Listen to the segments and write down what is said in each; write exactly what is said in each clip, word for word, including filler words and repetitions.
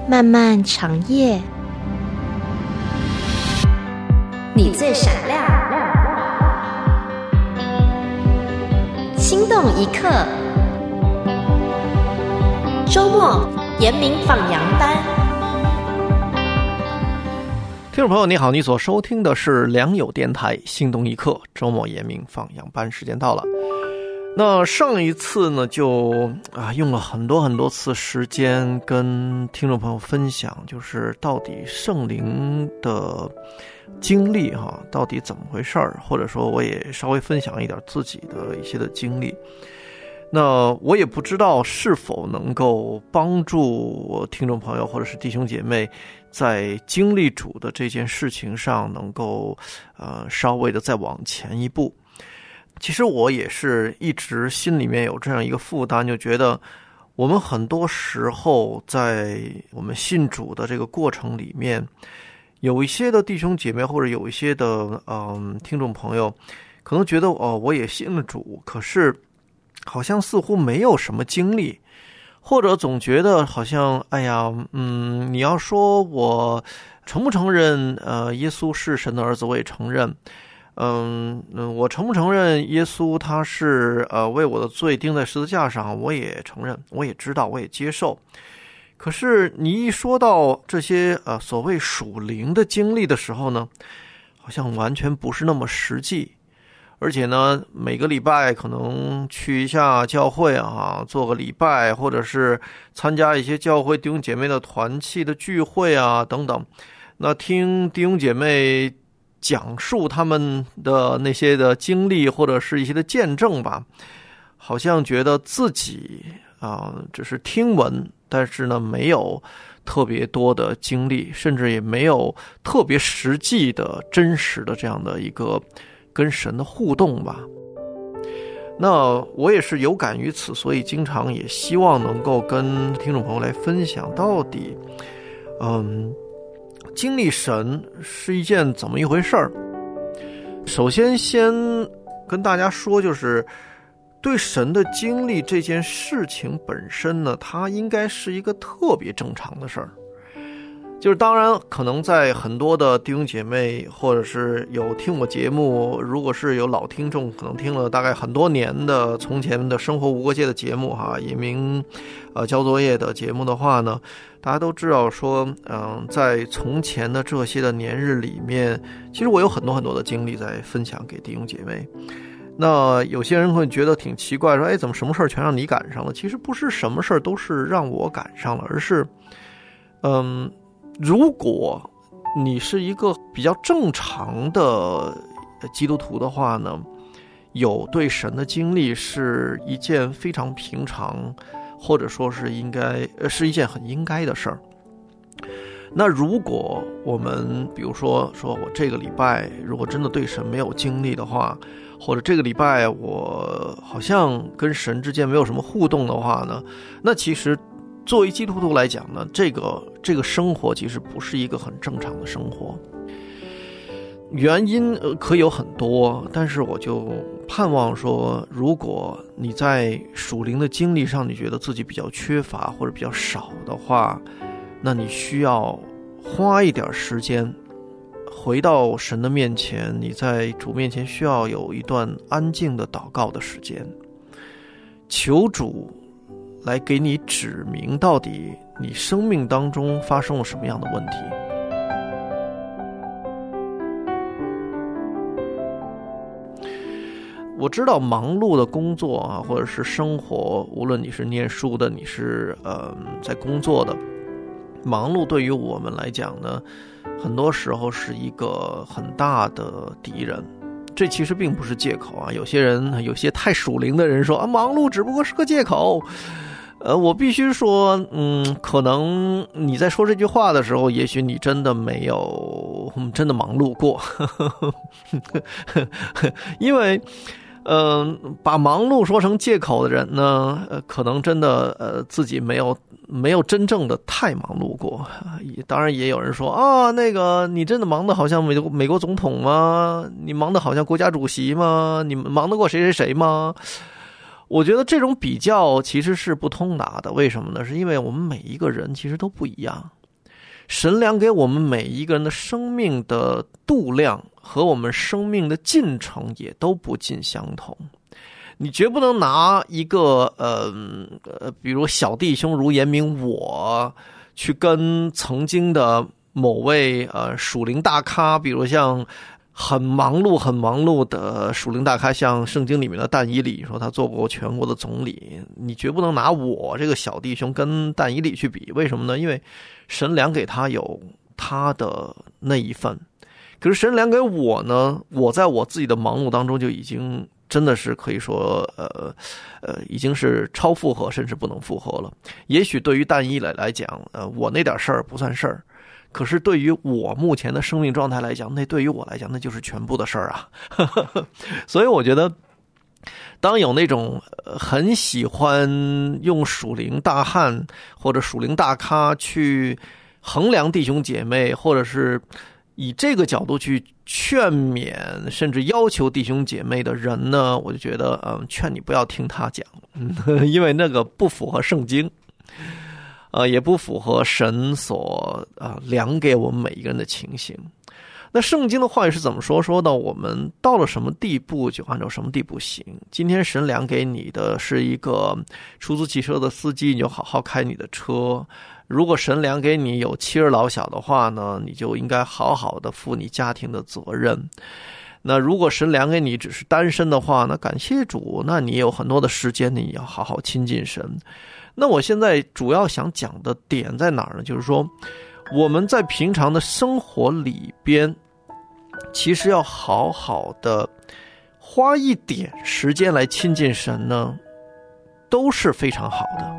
漫漫长夜，你最闪亮，心动一刻。周末严明放羊班。 听众朋友你好，你所收听的是良友电台心动一刻周末严明放羊班，时间到了。那上一次呢就啊用了很多很多次时间跟听众朋友分享，就是到底圣灵的经历哈、啊，到底怎么回事儿，或者说我也稍微分享一点自己的一些的经历。那我也不知道是否能够帮助我听众朋友或者是弟兄姐妹在经历主的这件事情上能够呃稍微的再往前一步。其实我也是一直心里面有这样一个负担，就觉得我们很多时候在我们信主的这个过程里面，有一些的弟兄姐妹或者有一些的嗯听众朋友可能觉得哦我也信了主，可是好像似乎没有什么经历，或者总觉得好像哎呀嗯你要说我承不承认呃耶稣是神的儿子，我也承认。嗯嗯，我承不承认耶稣他是呃为我的罪钉在十字架上，我也承认，我也知道，我也接受。可是你一说到这些呃所谓属灵的经历的时候呢，好像完全不是那么实际。而且呢，每个礼拜可能去一下教会啊，做个礼拜，或者是参加一些教会弟兄姐妹的团契的聚会啊等等，那听弟兄姐妹讲述他们的那些的经历或者是一些的见证吧，好像觉得自己啊、呃、只是听闻，但是呢没有特别多的经历，甚至也没有特别实际的真实的这样的一个跟神的互动吧。那我也是有感于此，所以经常也希望能够跟听众朋友来分享到底嗯经历神是一件怎么一回事儿。首先先跟大家说，就是对神的经历这件事情本身呢，它应该是一个特别正常的事儿。就是当然可能在很多的弟兄姐妹或者是有听我节目，如果是有老听众可能听了大概很多年的从前的生活无国界的节目哈，也明呃交作业的节目的话呢，大家都知道说嗯、呃，在从前的这些的年日里面，其实我有很多很多的经历在分享给弟兄姐妹。那有些人会觉得挺奇怪，说哎怎么什么事儿全让你赶上了？其实不是什么事儿都是让我赶上了，而是嗯如果你是一个比较正常的基督徒的话呢，有对神的经历是一件非常平常，或者说是应该是一件很应该的事儿。那如果我们比如说说我这个礼拜如果真的对神没有经历的话，或者这个礼拜我好像跟神之间没有什么互动的话呢，那其实作为基督徒来讲呢，这个这个生活其实不是一个很正常的生活。原因可以有很多，但是我就盼望说，如果你在属灵的经历上你觉得自己比较缺乏或者比较少的话，那你需要花一点时间回到神的面前，你在主面前需要有一段安静的祷告的时间，求主来给你指明到底你生命当中发生了什么样的问题。我知道忙碌的工作啊，或者是生活，无论你是念书的，你是呃在工作的，忙碌对于我们来讲呢，很多时候是一个很大的敌人。这其实并不是借口啊，有些人有些太属灵的人说啊，忙碌只不过是个借口。呃，我必须说，嗯，可能你在说这句话的时候，也许你真的没有，嗯、真的忙碌过，因为，嗯、呃，把忙碌说成借口的人呢，呃，可能真的呃自己没有没有真正的太忙碌过。当然，也有人说啊，那个你真的忙得好像美国美国总统吗？你忙得好像国家主席吗？你忙得过谁谁谁吗？我觉得这种比较其实是不通达的。为什么呢？是因为我们每一个人其实都不一样。 神量给我们每一个人的生命的度量和我们生命的进程也都不尽相同。你绝不能拿一个呃呃，比如小弟兄如严明我去跟曾经的某位呃属灵大咖，比如像很忙碌很忙碌的属灵大咖，像圣经里面的但以理，说他做过全国的总理，你绝不能拿我这个小弟兄跟但以理去比。为什么呢？因为神量给他有他的那一份，可是神量给我呢，我在我自己的忙碌当中就已经真的是可以说呃呃已经是超负荷，甚至不能负荷了。也许对于但以理来讲，呃我那点事儿不算事儿，可是对于我目前的生命状态来讲，那对于我来讲那就是全部的事儿啊。所以我觉得当有那种很喜欢用属灵大汉或者属灵大咖去衡量弟兄姐妹，或者是以这个角度去劝勉甚至要求弟兄姐妹的人呢，我就觉得嗯，劝你不要听他讲，因为那个不符合圣经，呃，也不符合神所啊量给我们每一个人的情形。那圣经的话语是怎么说？说到我们到了什么地步就按照什么地步行。今天神量给你的是一个出租汽车的司机，你就好好开你的车。如果神量给你有妻儿老小的话呢，你就应该好好的负你家庭的责任。那如果神量给你只是单身的话，那感谢主，那你有很多的时间你要好好亲近神。那我现在主要想讲的点在哪儿呢？就是说我们在平常的生活里边其实要好好的花一点时间来亲近神呢，都是非常好的。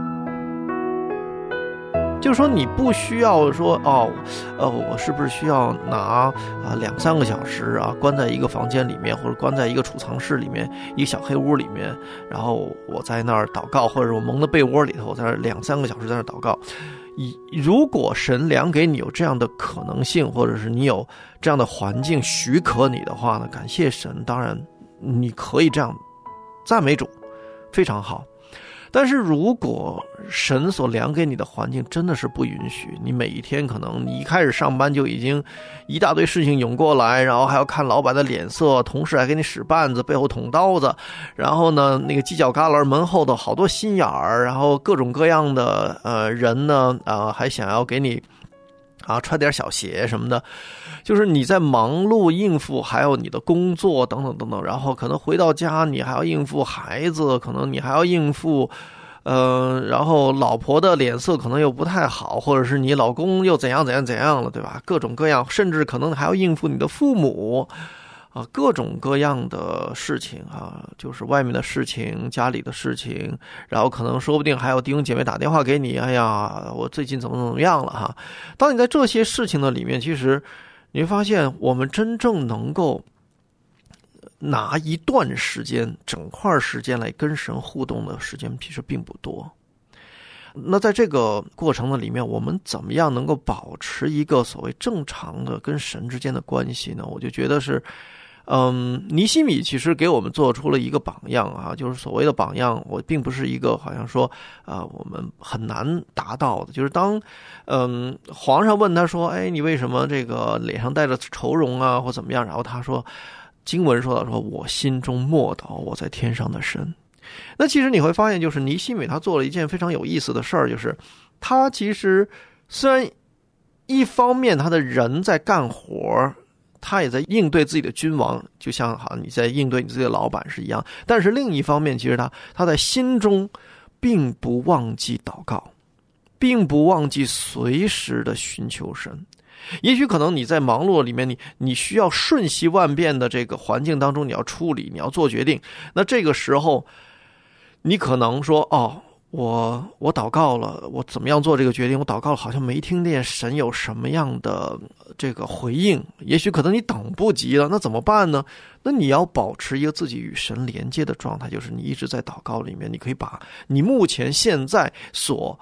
就是说你不需要说哦，呃，我是不是需要拿啊两三个小时啊，关在一个房间里面，或者关在一个储藏室里面，一个小黑屋里面，然后我在那儿祷告，或者我蒙在被窝里头，我在那儿两三个小时在那儿祷告。如果神量给你有这样的可能性，或者是你有这样的环境许可你的话呢，感谢神，当然你可以这样赞美主，非常好。但是如果神所量给你的环境真的是不允许，你每一天可能你一开始上班就已经一大堆事情涌过来，然后还要看老板的脸色，同事还给你使绊子，背后捅刀子，然后呢那个犄角旮旯门后的好多心眼儿，然后各种各样的呃人呢呃还想要给你啊穿点小鞋什么的，就是你在忙碌应付还有你的工作等等等等，然后可能回到家你还要应付孩子，可能你还要应付呃，然后老婆的脸色可能又不太好，或者是你老公又怎样怎样怎样了，对吧？各种各样，甚至可能还要应付你的父母啊，各种各样的事情啊，就是外面的事情，家里的事情，然后可能说不定还有弟兄姐妹打电话给你，哎呀，我最近怎么怎么样了哈。当你在这些事情的里面，其实你会发现，我们真正能够拿一段时间、整块时间来跟神互动的时间，其实并不多。那在这个过程的里面，我们怎么样能够保持一个所谓正常的跟神之间的关系呢？我就觉得是嗯，尼希米其实给我们做出了一个榜样啊，就是所谓的榜样，我并不是一个好像说啊、呃，我们很难达到的。就是当嗯皇上问他说，哎，你为什么这个脸上带着愁容啊，或怎么样？然后他说，经文说到说，我心中默祷我在天上的神。那其实你会发现，就是尼希米他做了一件非常有意思的事儿，就是他其实虽然一方面他的人在干活，他也在应对自己的君王，就像好像你在应对你自己的老板是一样，但是另一方面，其实他他在心中并不忘记祷告，并不忘记随时的寻求神。也许可能你在忙碌里面，你你需要瞬息万变的这个环境当中，你要处理，你要做决定。那这个时候，你可能说，哦，我我祷告了，我怎么样做这个决定？我祷告了，好像没听见神有什么样的这个回应。也许可能你等不及了，那怎么办呢？那你要保持一个自己与神连接的状态，就是你一直在祷告里面，你可以把你目前现在所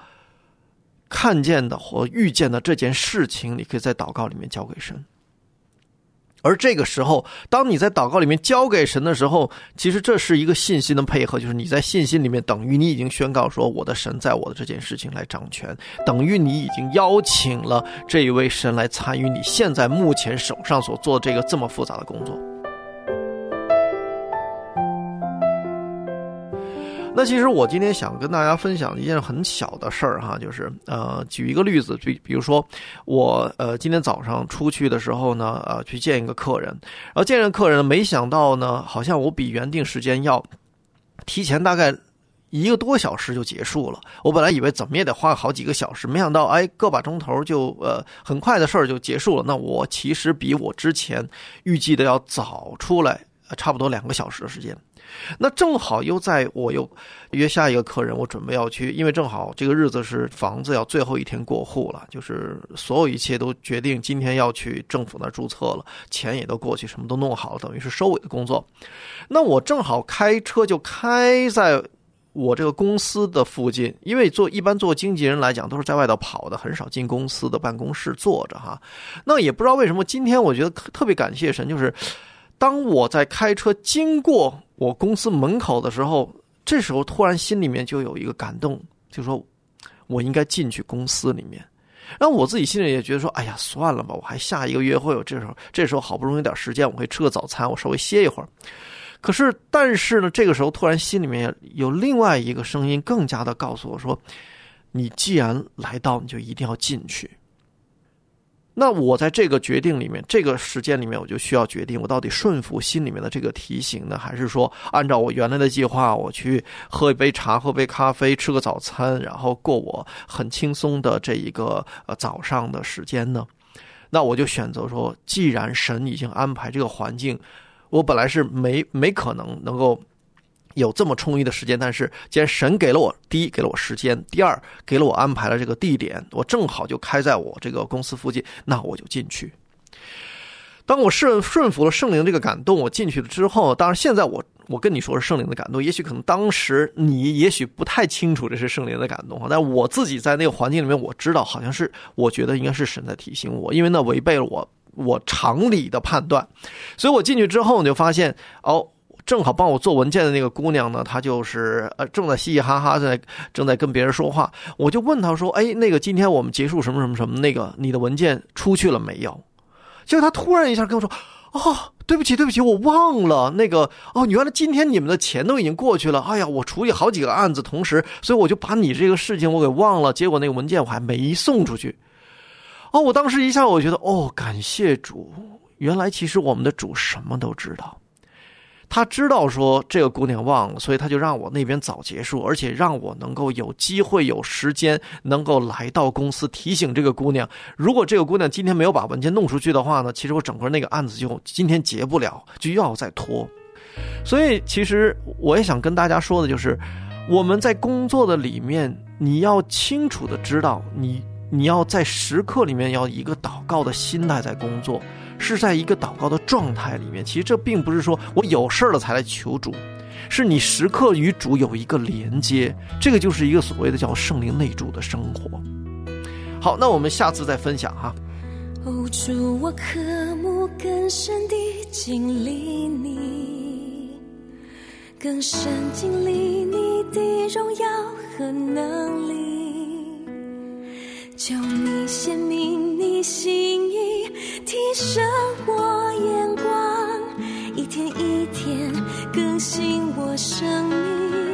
看见的或遇见的这件事情，你可以在祷告里面交给神。 而这个时候，当你在祷告里面交给神的时候，其实这是一个信心的配合，就是你在信心里面等于你已经宣告说我的神在我的这件事情来掌权，等于你已经邀请了这一位神来参与你现在目前手上所做的这个这么复杂的工作。那其实我今天想跟大家分享一件很小的事儿哈，就是呃，举一个例子，比比如说我呃今天早上出去的时候呢，呃去见一个客人，然后见这个客人，没想到呢，好像我比原定时间要提前大概一个多小时就结束了。我本来以为怎么也得花好几个小时，没想到哎个把钟头就呃很快的事儿就结束了。那我其实比我之前预计的要早出来，呃、差不多两个小时的时间。那正好又在我又约下一个客人，我准备要去，因为正好这个日子是房子要最后一天过户了，就是所有一切都决定今天要去政府那儿注册了，钱也都过去，什么都弄好了，等于是收尾的工作。那我正好开车就开在我这个公司的附近，因为做一般做经纪人来讲都是在外头跑的，很少进公司的办公室坐着哈。那也不知道为什么今天我觉得特别感谢神，就是当我在开车经过我公司门口的时候，这时候突然心里面就有一个感动，就说我应该进去公司里面。然后我自己心里也觉得说，哎呀，算了吧，我还下一个约会，我这时候这时候好不容易有点时间，我可以吃个早餐，我稍微歇一会儿。可是但是呢，这个时候突然心里面有另外一个声音更加的告诉我说，你既然来到，你就一定要进去。那我在这个决定里面，这个时间里面，我就需要决定我到底顺服心里面的这个提醒呢，还是说按照我原来的计划，我去喝一杯茶，喝杯咖啡，吃个早餐，然后过我很轻松的这一个呃早上的时间呢？那我就选择说，既然神已经安排这个环境，我本来是没没可能能够有这么充裕的时间，但是既然神给了我，第一给了我时间，第二给了我安排了这个地点，我正好就开在我这个公司附近，那我就进去。当我顺顺服了圣灵这个感动，我进去了之后，当然现在我我跟你说是圣灵的感动，也许可能当时你也许不太清楚这是圣灵的感动，但我自己在那个环境里面，我知道好像是，我觉得应该是神在提醒我，因为那违背了我我常理的判断。所以我进去之后，你就发现哦，正好帮我做文件的那个姑娘呢，她就是呃正在嘻嘻哈哈在正在跟别人说话。我就问她说：“哎，那个今天我们结束什么什么什么，那个你的文件出去了没有？”结果她突然一下跟我说：“哦，对不起对不起，我忘了那个哦，原来今天你们的钱都已经过去了。哎呀，我处理好几个案子同时，所以我就把你这个事情我给忘了。结果那个文件我还没送出去。”哦，我当时一下我觉得哦，感谢主，原来其实我们的主什么都知道。他知道说这个姑娘忘了，所以他就让我那边早结束，而且让我能够有机会有时间能够来到公司提醒这个姑娘，如果这个姑娘今天没有把文件弄出去的话呢，其实我整个那个案子就今天结不了，就又要再拖。所以其实我也想跟大家说的就是，我们在工作的里面，你要清楚的知道，你你要在时刻里面要一个祷告的心态在工作，是在一个祷告的状态里面。其实这并不是说我有事了才来求主，是你时刻与主有一个连接，这个就是一个所谓的叫圣灵内住的生活。好，那我们下次再分享哈。 哦，主，我渴慕更深地经历你，更深经历你的荣耀和能力，求你显明你心意，提升我眼光，一天一天更新我生命。